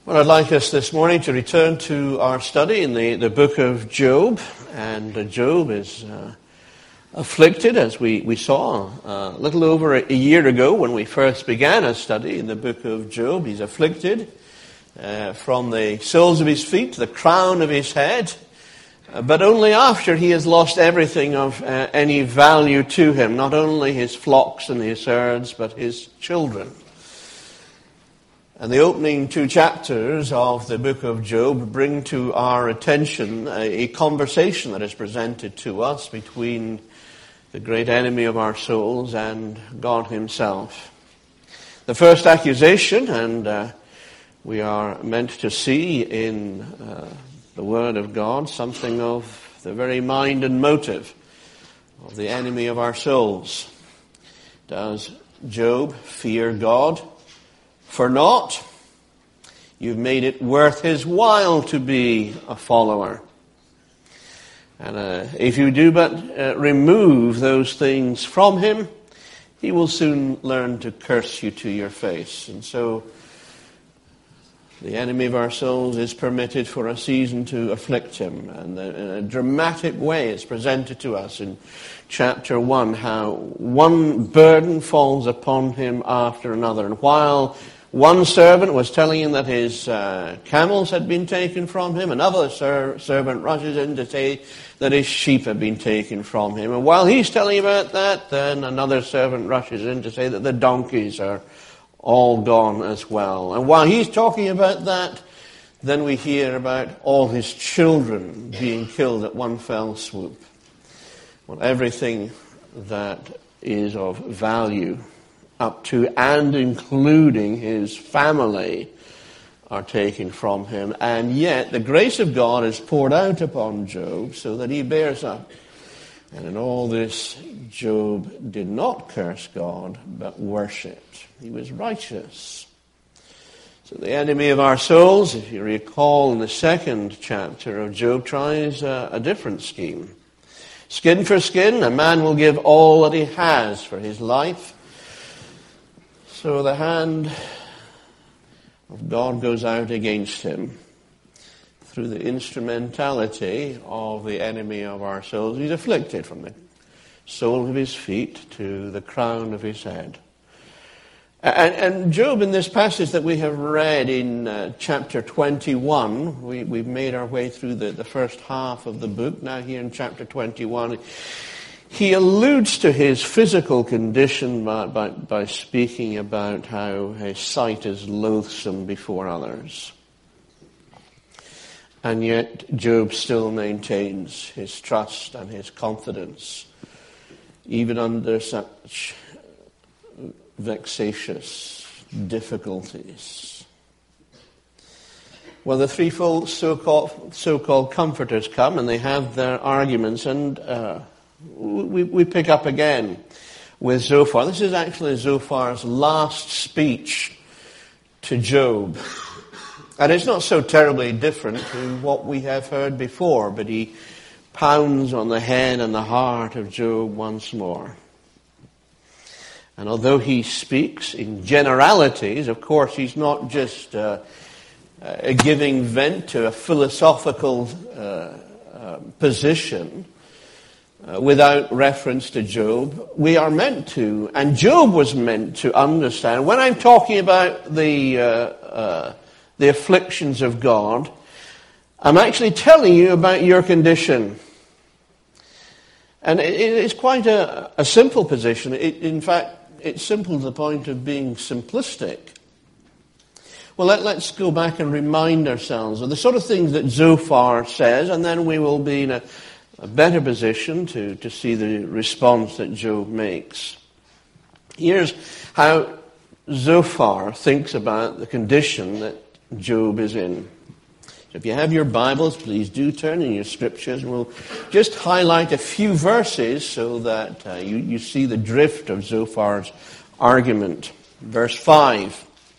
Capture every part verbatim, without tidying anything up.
Well, I'd like us this morning to return to our study in the, the book of Job. And uh, Job is uh, afflicted, as we, we saw uh, a little over a, a year ago when we first began our study in the book of Job. He's afflicted uh, from the soles of his feet to the crown of his head, uh, but only after he has lost everything of uh, any value to him, not only his flocks and his herds, but his children. And the opening two chapters of the book of Job bring to our attention a, a conversation that is presented to us between the great enemy of our souls and God himself. The first accusation, and uh, we are meant to see in uh, the Word of God something of the very mind and motive of the enemy of our souls. Does Job fear God? For naught, you've made it worth his while to be a follower. And uh, if you do but uh, remove those things from him, he will soon learn to curse you to your face. And so the enemy of our souls is permitted for a season to afflict him. And in a dramatic way it's presented to us in chapter one, how one burden falls upon him after another. And while one servant was telling him that his uh, camels had been taken from him, another ser- servant rushes in to say that his sheep have been taken from him. And while he's telling about that, then another servant rushes in to say that the donkeys are all gone as well. And while he's talking about that, then we hear about all his children being killed at one fell swoop. Well, everything that is of value up to and including his family are taken from him. And yet the grace of God is poured out upon Job so that he bears up. And in all this, Job did not curse God, but worshipped. He was righteous. So the enemy of our souls, if you recall in the second chapter of Job, tries a, a different scheme. Skin for skin, a man will give all that he has for his life. So the hand of God goes out against him through the instrumentality of the enemy of our souls. He's afflicted from the sole of his feet to the crown of his head. And, and Job, in this passage that we have read in uh, chapter twenty-one, we, we've made our way through the, the first half of the book. Now here in chapter twenty-one, he alludes to his physical condition by, by, by speaking about how his sight is loathsome before others. And yet Job still maintains his trust and his confidence, even under such vexatious difficulties. Well, the threefold so-called, so-called comforters come and they have their arguments, and uh, We, we pick up again with Zophar. This is actually Zophar's last speech to Job. And it's not so terribly different to what we have heard before, but he pounds on the head and the heart of Job once more. And although he speaks in generalities, of course he's not just uh, uh, giving vent to a philosophical uh, uh, position, Uh, without reference to Job. We are meant to, and Job was meant to understand, when I'm talking about the uh, uh, the afflictions of God, I'm actually telling you about your condition. And it, it's quite a, a simple position. It, in fact, it's simple to the point of being simplistic. Well, let, let's go back and remind ourselves of the sort of things that Zophar says, and then we will be in a a better position to, to see the response that Job makes. Here's how Zophar thinks about the condition that Job is in. So if you have your Bibles, please do turn in your scriptures, and we'll just highlight a few verses so that uh, you, you see the drift of Zophar's argument. Verse five.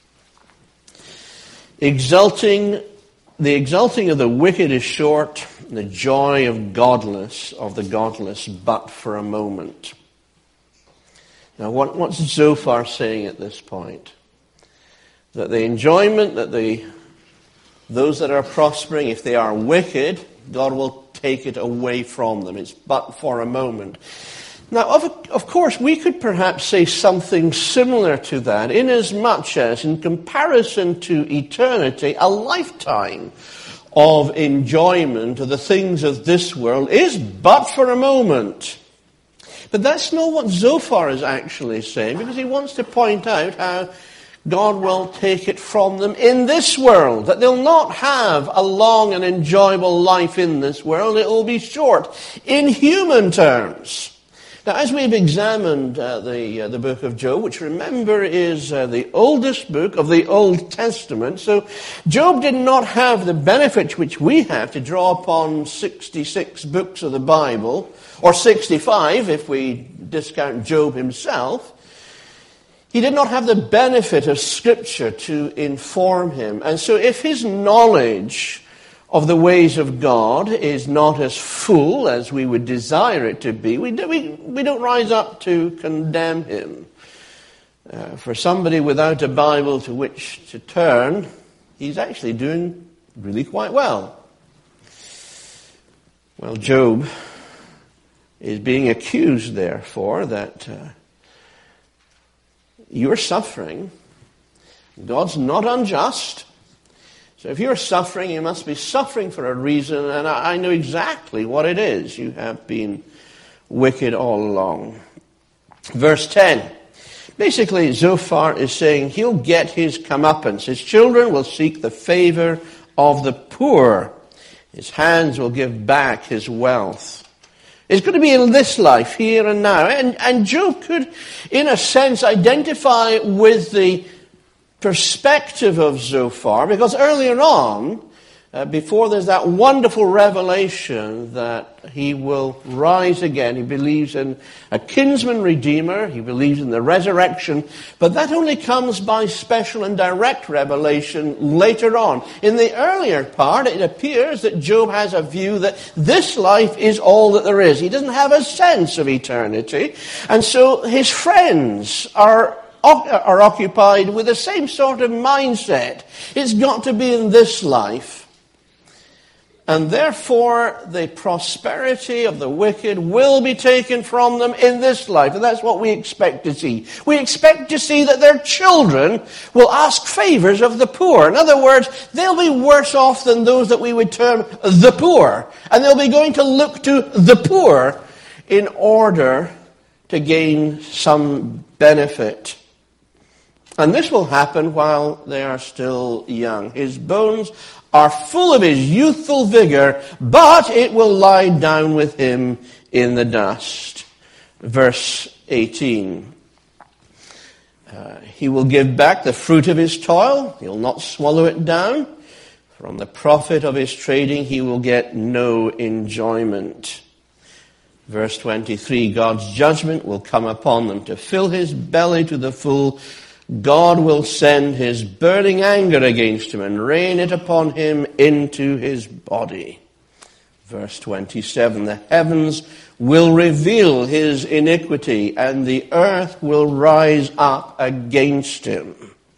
Exulting, the exulting of the wicked is short, the joy of godless, of the godless, but for a moment. Now, what, what's Zophar saying at this point? That the enjoyment that the those that are prospering, if they are wicked, God will take it away from them. It's but for a moment. Now, of, of course, we could perhaps say something similar to that, inasmuch as, in comparison to eternity, a lifetime of enjoyment of the things of this world is but for a moment. But that's not what Zophar is actually saying, because he wants to point out how God will take it from them in this world, that they'll not have a long and enjoyable life in this world. It will be short in human terms. Now, as we've examined uh, the uh, the book of Job, which remember is uh, the oldest book of the Old Testament, so Job did not have the benefit which we have to draw upon sixty-six books of the Bible, or sixty-five if we discount Job himself. He did not have the benefit of Scripture to inform him. And so if his knowledge of the ways of God is not as full as we would desire it to be, we, do, we, we don't rise up to condemn him. Uh, for somebody without a Bible to which to turn, he's actually doing really quite well. Well, Job is being accused, therefore, that uh, you're suffering. God's not unjust. So if you're suffering, you must be suffering for a reason, and I know exactly what it is. You have been wicked all along. Verse ten. Basically, Zophar is saying he'll get his comeuppance. His children will seek the favor of the poor. His hands will give back his wealth. It's going to be in this life, here and now. And, and Job could, in a sense, identify with the perspective of Zophar, because earlier on, uh, before there's that wonderful revelation that he will rise again, he believes in a kinsman redeemer, he believes in the resurrection, but that only comes by special and direct revelation later on. In the earlier part, it appears that Job has a view that this life is all that there is. He doesn't have a sense of eternity, and so his friends are are occupied with the same sort of mindset. It's got to be in this life. And therefore, the prosperity of the wicked will be taken from them in this life. And that's what we expect to see. We expect to see that their children will ask favors of the poor. In other words, they'll be worse off than those that we would term the poor. And they'll be going to look to the poor in order to gain some benefit. And this will happen while they are still young. His bones are full of his youthful vigor, but it will lie down with him in the dust. Verse eighteen. Uh, he will give back the fruit of his toil. He'll not swallow it down. From the profit of his trading, he will get no enjoyment. Verse twenty-three. God's judgment will come upon them to fill his belly to the full. God will send his burning anger against him and rain it upon him into his body. Verse twenty-seven, the heavens will reveal his iniquity and the earth will rise up against him.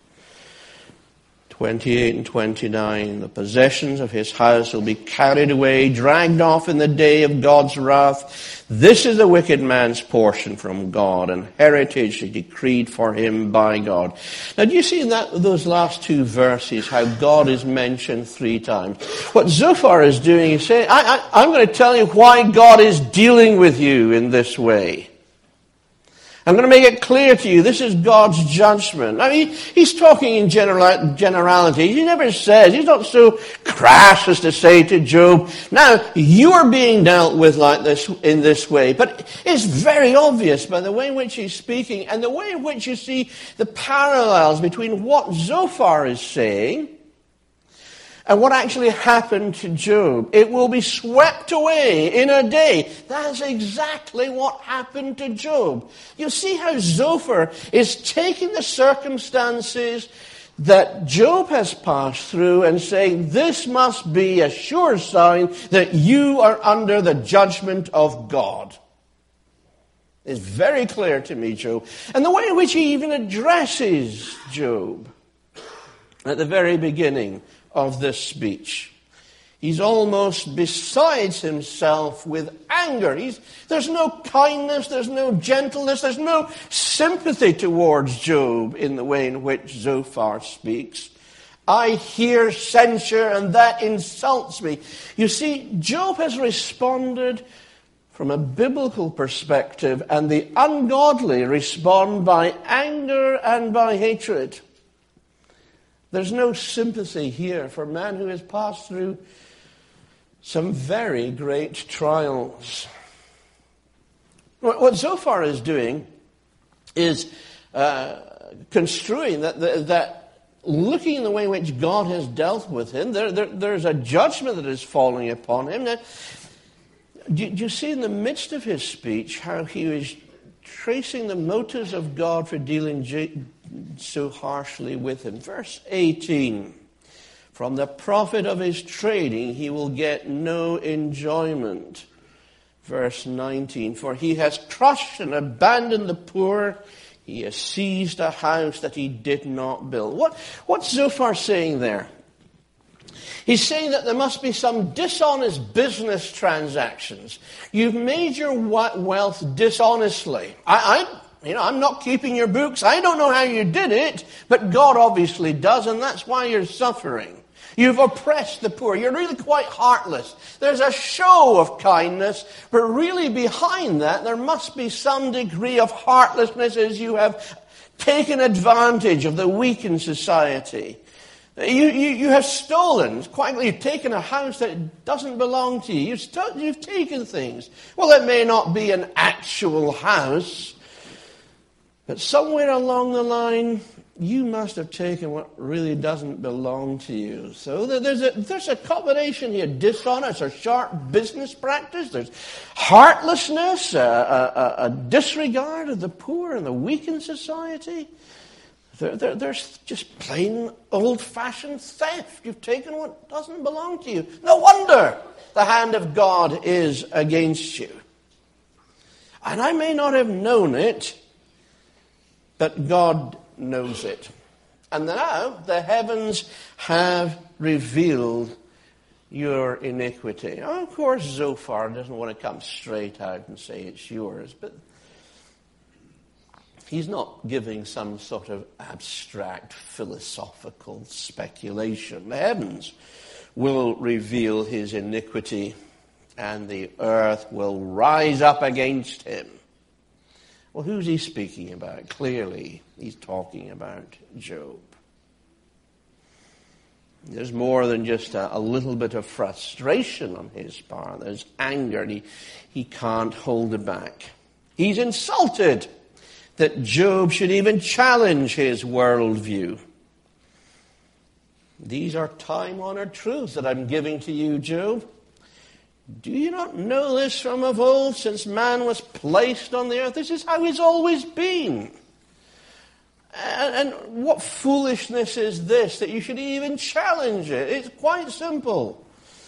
twenty-eight and twenty-nine, the possessions of his house will be carried away, dragged off in the day of God's wrath. This is the wicked man's portion from God, and heritage decreed for him by God. Now, do you see in that those last two verses how God is mentioned three times? What Zophar is doing is saying, I, I, I'm going to tell you why God is dealing with you in this way. I'm going to make it clear to you, this is God's judgment. I mean, he's talking in general, generality. He never says, he's not so crass as to say to Job, now, you're being dealt with like this, in this way. But it's very obvious by the way in which he's speaking and the way in which you see the parallels between what Zophar is saying and what actually happened to Job. It will be swept away in a day. That's exactly what happened to Job. You see how Zophar is taking the circumstances that Job has passed through and saying, this must be a sure sign that you are under the judgment of God. It's very clear to me, Job. And the way in which he even addresses Job. at the very beginning of this speech. He's almost besides himself with anger. He's, there's no kindness, there's no gentleness, there's no sympathy towards Job in the way in which Zophar speaks. I hear censure and that insults me. You see, Job has responded from a biblical perspective, and the ungodly respond by anger and by hatred. There's no sympathy here for a man who has passed through some very great trials. What Zophar is doing is uh, construing that, that looking in the way in which God has dealt with him, there, there, there's a judgment that is falling upon him. Now, do, do you see in the midst of his speech how he was tracing the motives of God for dealing J- so harshly with him? Verse eighteen. From the profit of his trading he will get no enjoyment. Verse nineteen. For he has crushed and abandoned the poor. He has seized a house that he did not build. What, what's Zophar saying there? He's saying that there must be some dishonest business transactions. You've made your wealth dishonestly. I, I, you know, I'm not keeping your books. I don't know how you did it, but God obviously does, and that's why you're suffering. You've oppressed the poor. You're really quite heartless. There's a show of kindness, but really behind that there must be some degree of heartlessness as you have taken advantage of the weak in society. You, you, you have stolen, quite, you've taken a house that doesn't belong to you. You've, st- you've taken things. Well, it may not be an actual house, but somewhere along the line, you must have taken what really doesn't belong to you. So there's a, there's a combination here. Dishonest or sharp business practice. There's heartlessness, a, a, a disregard of the poor and the weak in society. There, there, there's just plain old-fashioned theft. You've taken what doesn't belong to you. No wonder the hand of God is against you. And I may not have known it, but God knows it. And now the heavens have revealed your iniquity. Oh, of course, Zophar doesn't want to come straight out and say it's yours, but he's not giving some sort of abstract philosophical speculation. The heavens will reveal his iniquity, and the earth will rise up against him. Well, who's he speaking about? Clearly, he's talking about Job. There's more than just a, a little bit of frustration on his part. There's anger, and he, he can't hold it back. He's insulted that Job should even challenge his worldview. These are time-honored truths that I'm giving to you, Job. Do you not know this from of old, since man was placed on the earth? This is how it's always been. And, and what foolishness is this, that you should even challenge it? It's quite simple.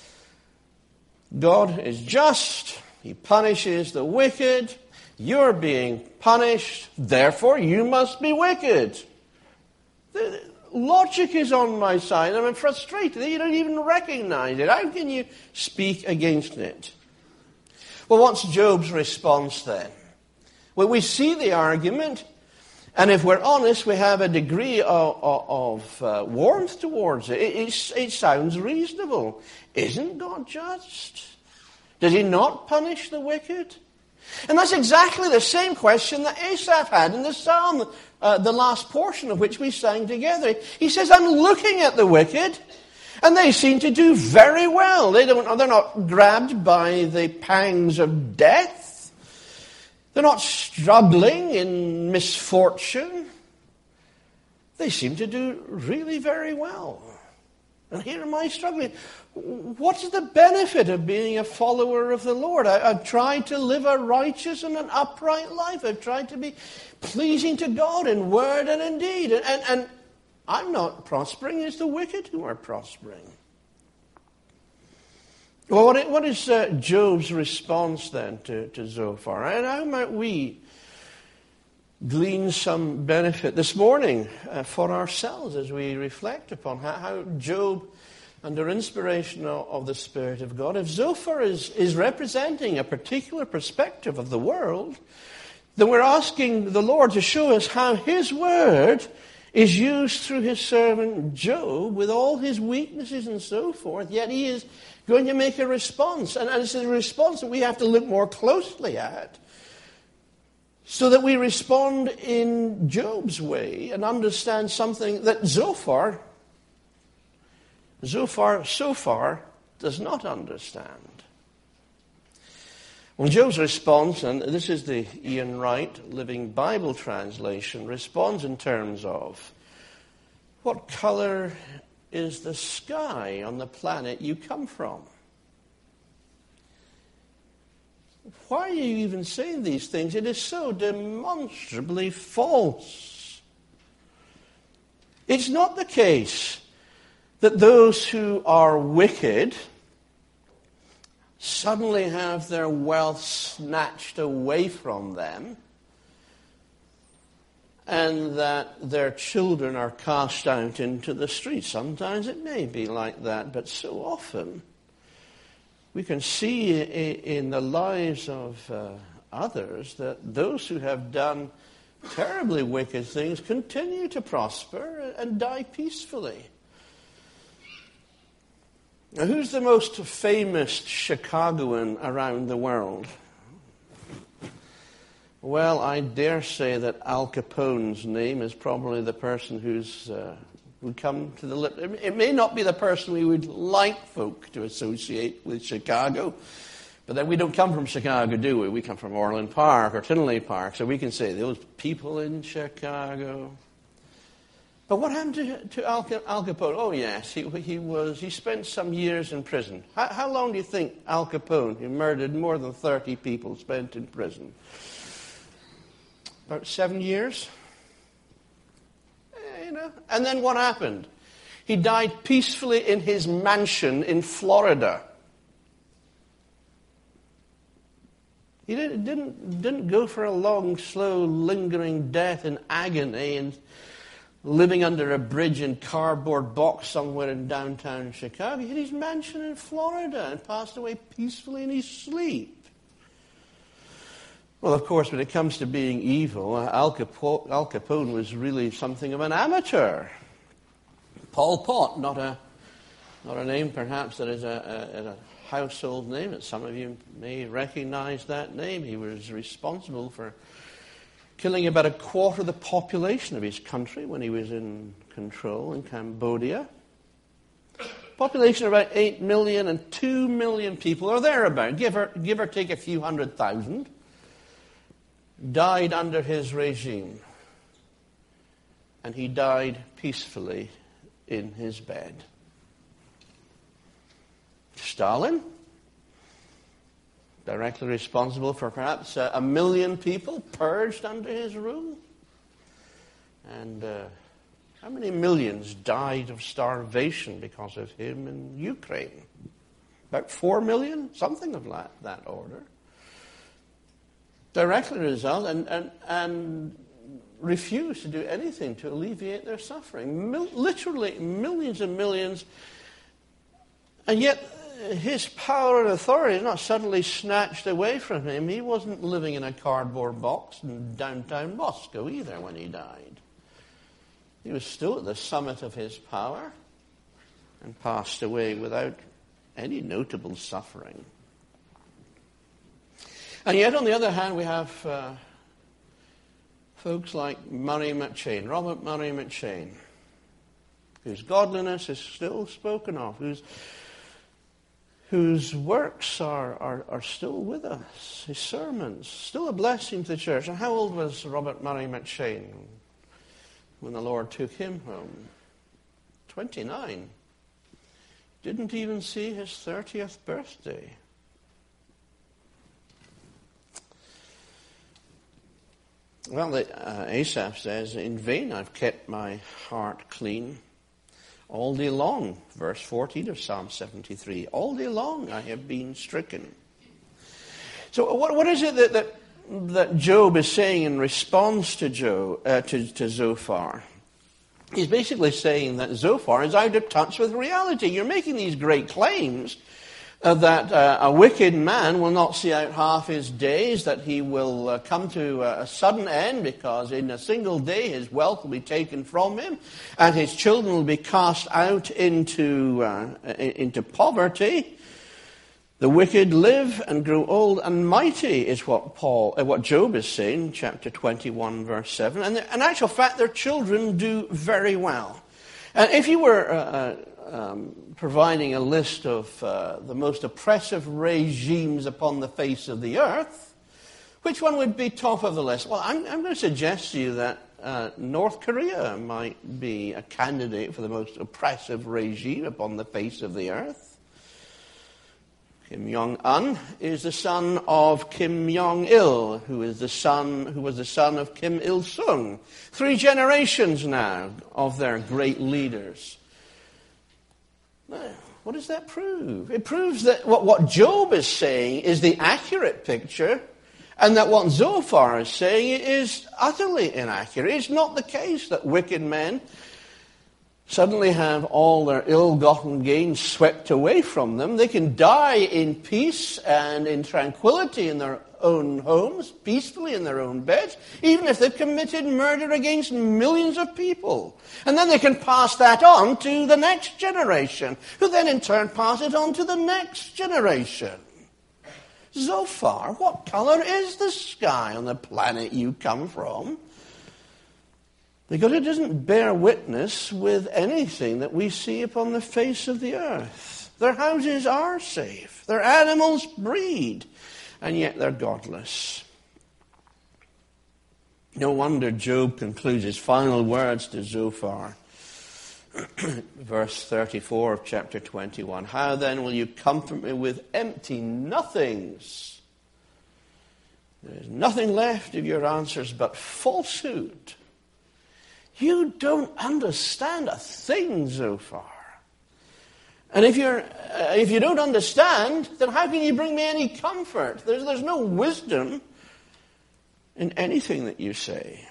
God is just. He punishes the wicked. You're being punished. Therefore, you must be wicked. The logic is on my side. I'm frustrated that you don't even recognize it. How can you speak against it? Well, what's Job's response then? Well, we see the argument, and if we're honest, we have a degree of, of, of uh, warmth towards it. It, it. It sounds reasonable. Isn't God just? Does he not punish the wicked? And that's exactly the same question that Asaph had in the psalm, uh, the last portion of which we sang together. He says, I'm looking at the wicked, and they seem to do very well. They don't, they're not grabbed by the pangs of death. They're not struggling in misfortune. They seem to do really very well. And here am I struggling. What is the benefit of being a follower of the Lord? I, I've tried to live a righteous and an upright life. I've tried to be pleasing to God in word and in deed. And, and, and I'm not prospering. It's the wicked who are prospering. Well, what, what is uh, Job's response then to, to Zophar? And how might we glean some benefit this morning uh, for ourselves as we reflect upon how, how Job, under inspiration of, of the Spirit of God, if Zophar is, is representing a particular perspective of the world, then we're asking the Lord to show us how His Word is used through His servant Job with all his weaknesses and so forth, yet he is going to make a response. And, and it's a response that we have to look more closely at, so that we respond in Job's way and understand something that Zophar, Zophar so far does not understand. Well, Job's response, and this is the Ian Wright Living Bible translation, responds in terms of, what color is the sky on the planet you come from? Why are you even saying these things? It is so demonstrably false. It's not the case that those who are wicked suddenly have their wealth snatched away from them and that their children are cast out into the streets. Sometimes it may be like that, but so often we can see in the lives of uh, others that those who have done terribly wicked things continue to prosper and die peacefully. Now, who's the most famous Chicagoan around the world? Well, I dare say that Al Capone's name is probably the person who's uh, would come to the lip. It may not be the person we would like folk to associate with Chicago, but then we don't come from Chicago, do we? We come from Orland Park or Tinley Park, so we can say those people in Chicago. But what happened to, to Al, Al Capone? Oh, yes, he, he was. He spent some years in prison. How, how long do you think Al Capone, who murdered more than thirty people, spent in prison? About seven years? Eh, you know. And then what happened? He died peacefully in his mansion in Florida. He didn't, didn't, didn't go for a long, slow, lingering death in agony and living under a bridge in cardboard box somewhere in downtown Chicago. He had his mansion in Florida and passed away peacefully in his sleep. Well, of course, when it comes to being evil, Al Capone, Al Capone was really something of an amateur. Pol Pot, not a not a name perhaps that is a, a, a household name, but some of you may recognize that name. He was responsible for killing about a quarter of the population of his country when he was in control in Cambodia. Population of about eight million and two million people, or thereabout, give or, give or take a few hundred thousand, died under his regime. And he died peacefully in his bed. Stalin, directly responsible for perhaps uh, a million people purged under his rule. And uh, how many millions died of starvation because of him in Ukraine? About four million, something of that, that order. Directly result, and, and, and refused to do anything to alleviate their suffering. Mil- literally millions and millions. And yet his power and authority is not suddenly snatched away from him. He wasn't living in a cardboard box in downtown Moscow either when he died. He was still at the summit of his power and passed away without any notable suffering. And yet, on the other hand, we have uh, folks like Murray McCheyne, Robert Murray McCheyne, whose godliness is still spoken of, whose whose works are, are, are still with us, his sermons, still a blessing to the church. And how old was Robert Murray McCheyne when the Lord took him home? twenty-nine. Didn't even see his thirtieth birthday. Well, the, uh, Asaph says, in vain I've kept my heart clean. All day long, verse fourteen of Psalm seventy-three, all day long I have been stricken. So what, what is it that, that that Job is saying in response to, Job, uh, to, to Zophar. He's basically saying that Zophar is out of touch with reality. You're making these great claims uh, that uh, a wicked man will not see out half his days, that he will uh, come to a sudden end because in a single day his wealth will be taken from him and his children will be cast out into, uh, into poverty. The wicked live and grow old and mighty is what Paul, uh, what Job is saying, chapter twenty-one, verse seven. And in actual fact, their children do very well. And if you were uh, um, providing a list of uh, the most oppressive regimes upon the face of the earth, which one would be top of the list? Well, I'm, I'm going to suggest to you that uh, North Korea might be a candidate for the most oppressive regime upon the face of the earth. Kim Jong-un is the son of Kim Jong-il, who is the son, who was the son of Kim Il-sung. Three generations now of their great leaders. Now, what does that prove? It proves that what, what Job is saying is the accurate picture, and that what Zophar is saying is utterly inaccurate. It's not the case that wicked men suddenly have all their ill-gotten gains swept away from them. They can die in peace and in tranquility in their own homes, peacefully in their own beds, even if they've committed murder against millions of people. And then they can pass that on to the next generation, who then in turn pass it on to the next generation. Zophar, what color is the sky on the planet you come from? Because it doesn't bear witness with anything that we see upon the face of the earth. Their houses are safe. Their animals breed. And yet they're godless. No wonder Job concludes his final words to Zophar. Verse thirty-four of chapter twenty-one. How then will you comfort me with empty nothings? There is nothing left of your answers but falsehood. You don't understand a thing, Zophar. And if you're, uh, if you don't understand, then how can you bring me any comfort? There's, there's no wisdom in anything that you say.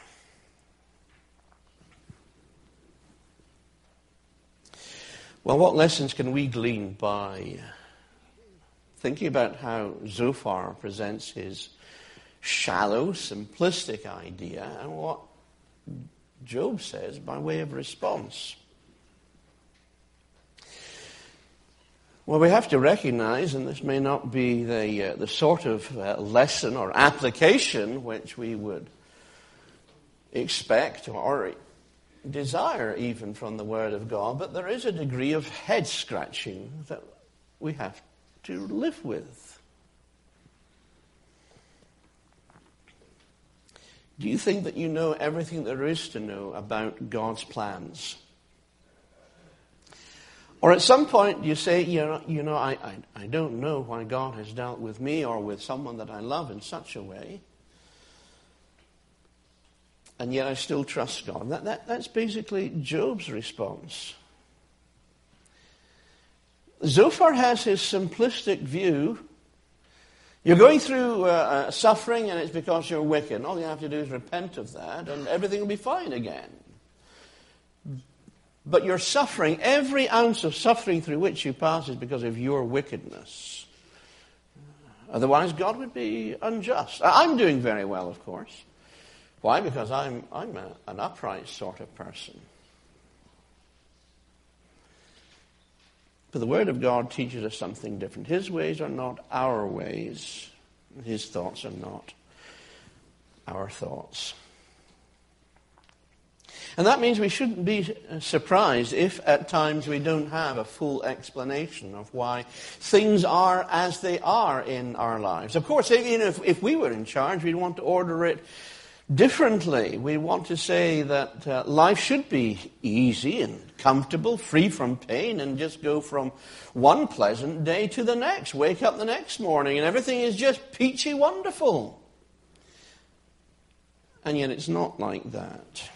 Well, what lessons can we glean by thinking about how Zophar presents his shallow, simplistic idea and what Job says by way of response? Well, we have to recognize, and this may not be the uh, the sort of uh, lesson or application which we would expect or desire even from the Word of God, but there is a degree of head scratching that we have to live with. Do you think that you know everything there is to know about God's plans? Or at some point you say, you know, you know I, I, I don't know why God has dealt with me or with someone that I love in such a way, and yet I still trust God. That, that, that's basically Job's response. Zophar has his simplistic view. You're going through uh, suffering and it's because you're wicked. And all you have to do is repent of that and everything will be fine again. But you're suffering, every ounce of suffering through which you pass is because of your wickedness. Otherwise, God would be unjust. I'm doing very well, of course. Why? Because I'm, I'm a, an upright sort of person. But the Word of God teaches us something different. His ways are not our ways. His thoughts are not our thoughts. And that means we shouldn't be surprised if at times we don't have a full explanation of why things are as they are in our lives. Of course, you know, if, if we were in charge, we'd want to order it differently. We want to say that uh, life should be easy and comfortable, free from pain, and just go from one pleasant day to the next. Wake up the next morning and everything is just peachy wonderful. And yet it's not like that.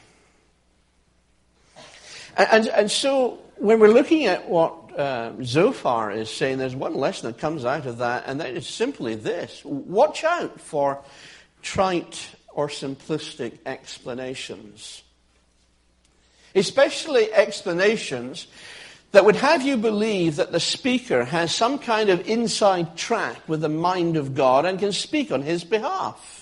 And, and, and so when we're looking at what uh, Zophar is saying, there's one lesson that comes out of that, and that is simply this. Watch out for trite or simplistic explanations. Especially explanations that would have you believe that the speaker has some kind of inside track with the mind of God and can speak on his behalf.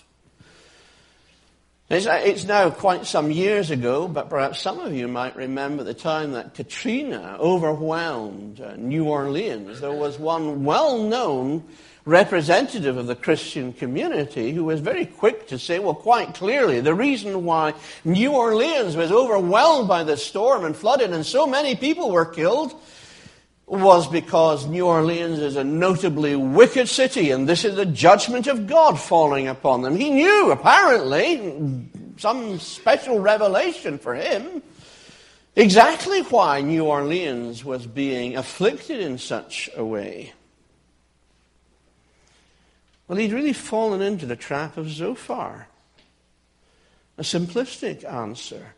It's, it's now quite some years ago, but perhaps some of you might remember the time that Katrina overwhelmed uh, New Orleans. There was one well-known representative of the Christian community who was very quick to say, well, quite clearly, the reason why New Orleans was overwhelmed by the storm and flooded and so many people were killed was because New Orleans is a notably wicked city, and this is the judgment of God falling upon them. He knew, apparently, some special revelation for him, exactly why New Orleans was being afflicted in such a way. Well, he'd really fallen into the trap of Zophar, a simplistic answer.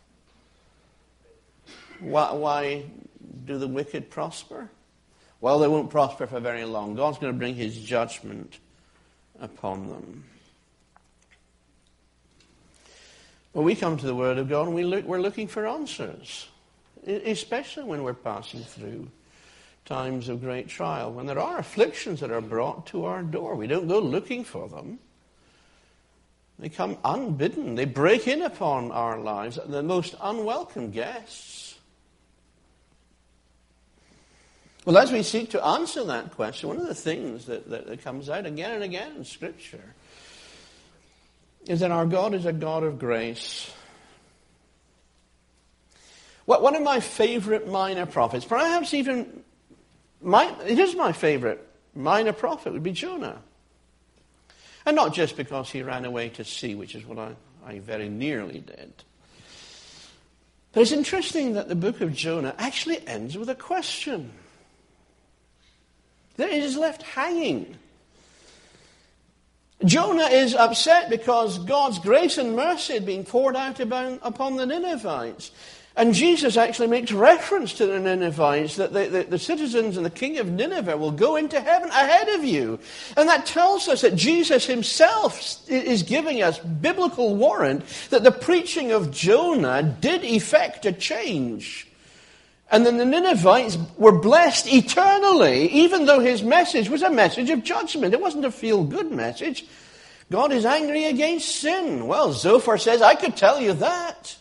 Why... why do the wicked prosper? Well, they won't prosper for very long. God's going to bring his judgment upon them. Well, we come to the Word of God and we look, we're looking for answers, especially when we're passing through times of great trial. When there are afflictions that are brought to our door, we don't go looking for them. They come unbidden. They break in upon our lives, the most unwelcome guests. Well, as we seek to answer that question, one of the things that, that, that comes out again and again in Scripture is that our God is a God of grace. Well, one of my favorite minor prophets, perhaps even, my, it is my favorite minor prophet, would be Jonah. And not just because he ran away to sea, which is what I, I very nearly did. But it's interesting that the book of Jonah actually ends with a question. It is left hanging. Jonah is upset because God's grace and mercy had been poured out upon the Ninevites. And Jesus actually makes reference to the Ninevites, that the, the, the citizens and the king of Nineveh will go into heaven ahead of you. And that tells us that Jesus himself is giving us biblical warrant that the preaching of Jonah did effect a change. And then the Ninevites were blessed eternally, even though his message was a message of judgment. It wasn't a feel-good message. God is angry against sin. Well, Zophar says, I could tell you that.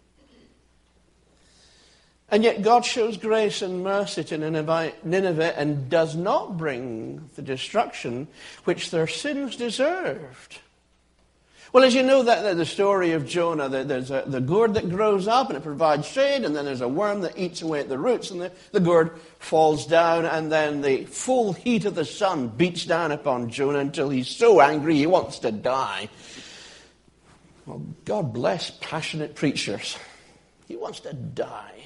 And yet God shows grace and mercy to Nineveh and does not bring the destruction which their sins deserved. Well, as you know, that the story of Jonah, there's a, the gourd that grows up and it provides shade, and then there's a worm that eats away at the roots, and the, the gourd falls down, and then the full heat of the sun beats down upon Jonah until he's so angry he wants to die. Well, God bless passionate preachers. He wants to die.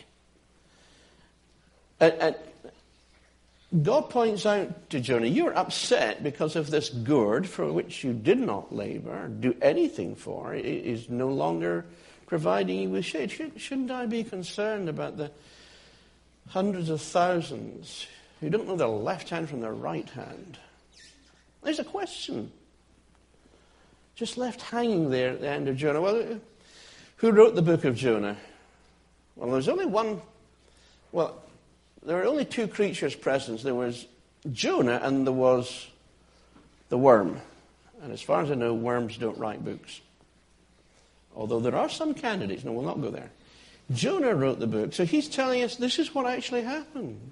And, and God points out to Jonah, you're upset because of this gourd for which you did not labor, do anything for. It is no longer providing you with shade. Shouldn't I be concerned about the hundreds of thousands who don't know their left hand from their right hand? There's a question just left hanging there at the end of Jonah. Well, who wrote the book of Jonah? Well, there's only one, well, there were only two creatures present. There was Jonah and there was the worm. And as far as I know, worms don't write books. Although there are some candidates. No, we'll not go there. Jonah wrote the book. So he's telling us this is what actually happened.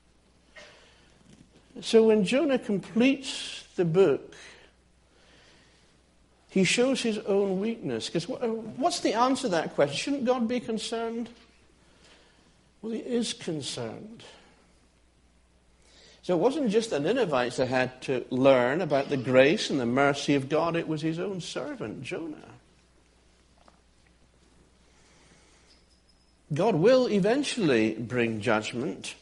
So when Jonah completes the book, he shows his own weakness. Because what's the answer to that question? Shouldn't God be concerned? Well, he is concerned. So it wasn't just the Ninevites that had to learn about the grace and the mercy of God. It was his own servant, Jonah. God will eventually bring judgment.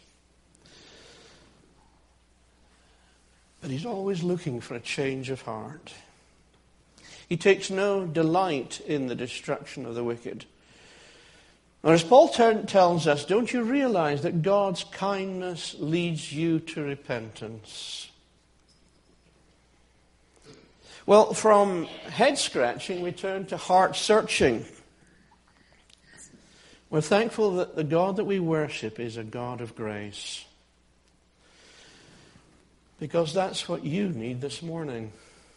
But he's always looking for a change of heart. He takes no delight in the destruction of the wicked. Now, as Paul tells us, don't you realize that God's kindness leads you to repentance? Well, from head scratching, we turn to heart searching. We're thankful that the God that we worship is a God of grace. Because that's what you need this morning.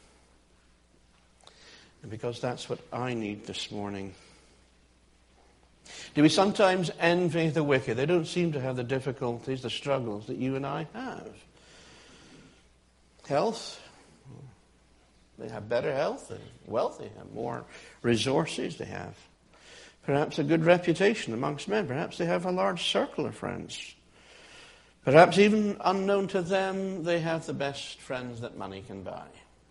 And because that's what I need this morning. Do we sometimes envy the wicked? They don't seem to have the difficulties, the struggles that you and I have. Health. They have better health and wealth. They have more resources. They have perhaps a good reputation amongst men. Perhaps they have a large circle of friends. Perhaps even unknown to them, they have the best friends that money can buy.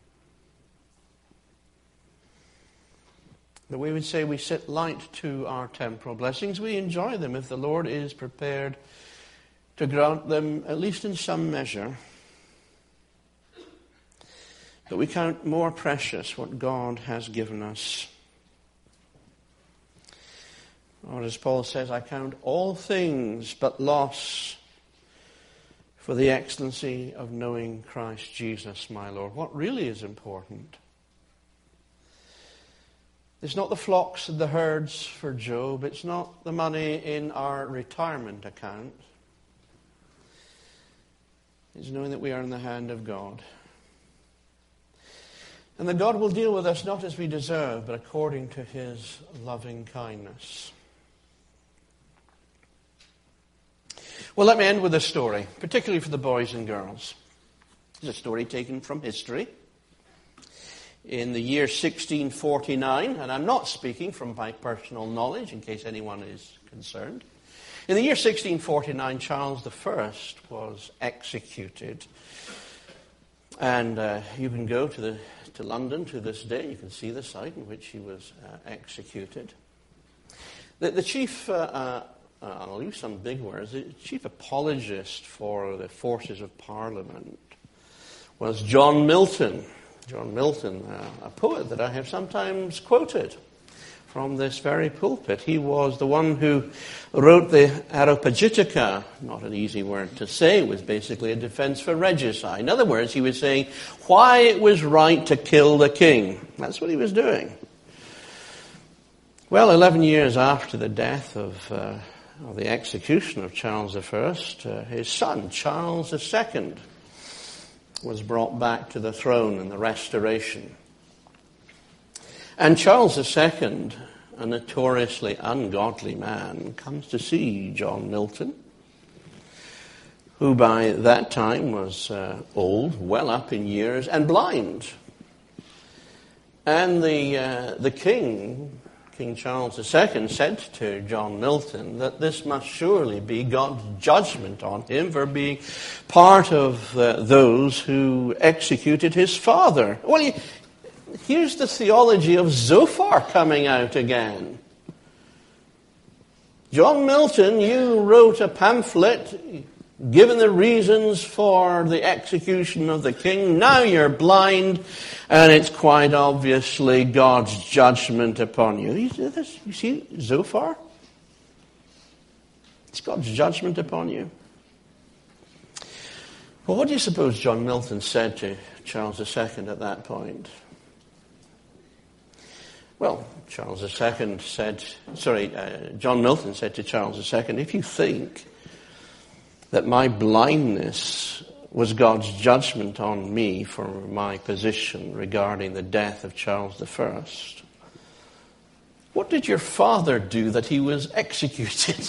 But we would say we sit light to our temporal blessings. We enjoy them if the Lord is prepared to grant them, at least in some measure. But we count more precious what God has given us. Or as Paul says, I count all things but loss for the excellency of knowing Christ Jesus, my Lord. What really is important? It's not the flocks and the herds for Job. It's not the money in our retirement account. It's knowing that we are in the hand of God. And that God will deal with us not as we deserve, but according to his loving kindness. Well, let me end with a story, particularly for the boys and girls. It's a story taken from history. In the year sixteen forty-nine, and I'm not speaking from my personal knowledge, in case anyone is concerned. In the year sixteen forty-nine, Charles the First was executed. And uh, you can go to the to London to this day. You can see the site in which he was uh, executed. The, the chief, uh, uh, I'll use some big words, the chief apologist for the forces of Parliament was John Milton. John Milton, uh, a poet that I have sometimes quoted from this very pulpit. He was the one who wrote the Areopagitica, not an easy word to say. It was basically a defense for regicide. In other words, he was saying why it was right to kill the king. That's what he was doing. Well, eleven years after the death of, uh, of the execution of Charles the First, uh, his son, Charles the Second, was brought back to the throne in the Restoration. And Charles the Second, a notoriously ungodly man, comes to see John Milton, who by that time was uh, old, well up in years, and blind. And the uh, the king, King Charles the Second, said to John Milton that this must surely be God's judgment on him for being part of uh, those who executed his father. Well, he, here's the theology of Zophar coming out again. John Milton, you wrote a pamphlet given the reasons for the execution of the king. Now you're blind, and it's quite obviously God's judgment upon you. You see this? You see Zophar? It's God's judgment upon you. Well, what do you suppose John Milton said to Charles the Second at that point? Well, Charles the Second said, sorry, uh, John Milton said to Charles the Second, if you think that my blindness was God's judgment on me for my position regarding the death of Charles the First, what did your father do that he was executed?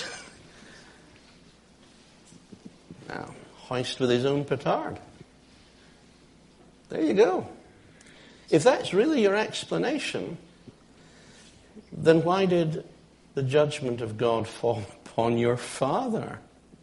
Now, hoist with his own petard. There you go. If that's really your explanation, then why did the judgment of God fall upon your father?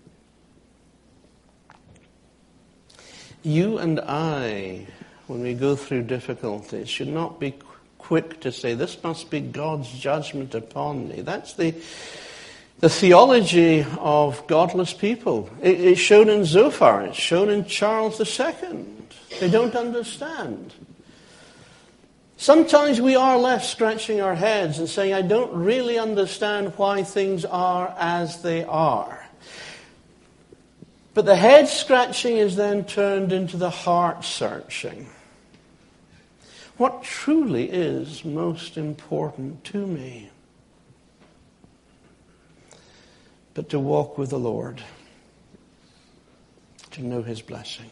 You and I, when we go through difficulties, should not be quick to say, this must be God's judgment upon me. That's the the theology of godless people. It, it's shown in Zophar. It's shown in Charles the Second. They don't understand. Sometimes we are left scratching our heads and saying, I don't really understand why things are as they are. But the head scratching is then turned into the heart searching. what truly is most important to me. But to walk with the Lord, to know his blessing.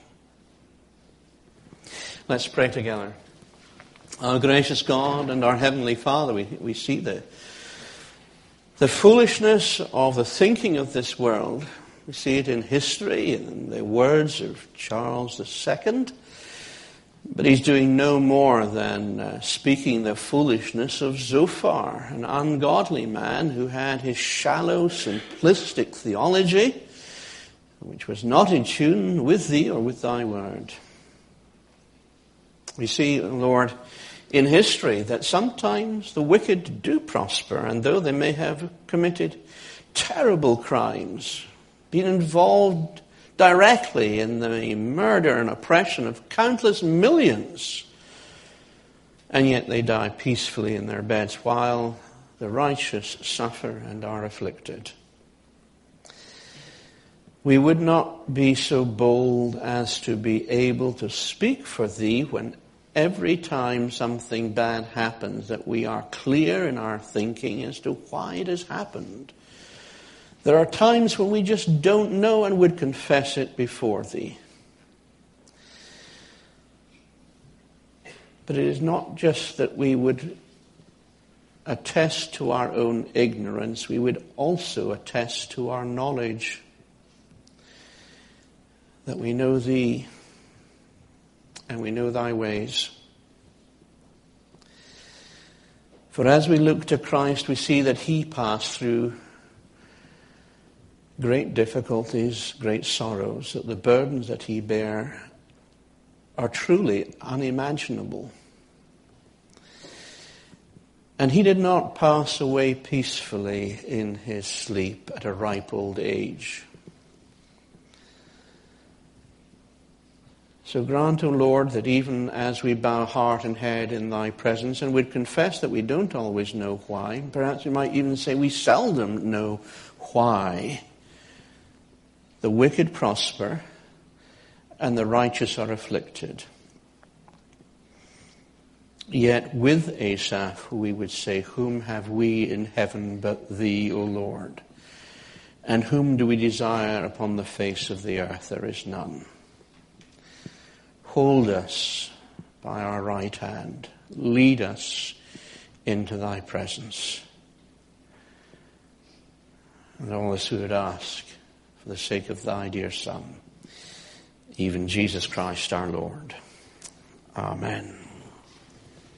Let's pray together. Our gracious God and our Heavenly Father, we, we see the, the foolishness of the thinking of this world. We see it in history, in the words of Charles the Second. But he's doing no more than uh, speaking the foolishness of Zophar, an ungodly man who had his shallow, simplistic theology, which was not in tune with thee or with thy word. We see, Lord, in history that sometimes the wicked do prosper, and though they may have committed terrible crimes, been involved directly in the murder and oppression of countless millions, and yet they die peacefully in their beds while the righteous suffer and are afflicted. We would not be so bold as to be able to speak for thee when every time something bad happens that we are clear in our thinking as to why it has happened. There are times when we just don't know and would confess it before thee. But it is not just that we would attest to our own ignorance, we would also attest to our knowledge that we know thee and we know thy ways. For as we look to Christ, we see that he passed through great difficulties, great sorrows, that the burdens that he bare are truly unimaginable. And he did not pass away peacefully in his sleep at a ripe old age. So grant, O Lord, that even as we bow heart and head in thy presence and would confess that we don't always know why, perhaps we might even say we seldom know why, the wicked prosper and the righteous are afflicted. Yet with Asaph we would say, whom have we in heaven but thee, O Lord? And whom do we desire upon the face of the earth? There is none. Hold us by our right hand. Lead us into thy presence. And all this we would ask for the sake of thy dear Son, even Jesus Christ our Lord. Amen.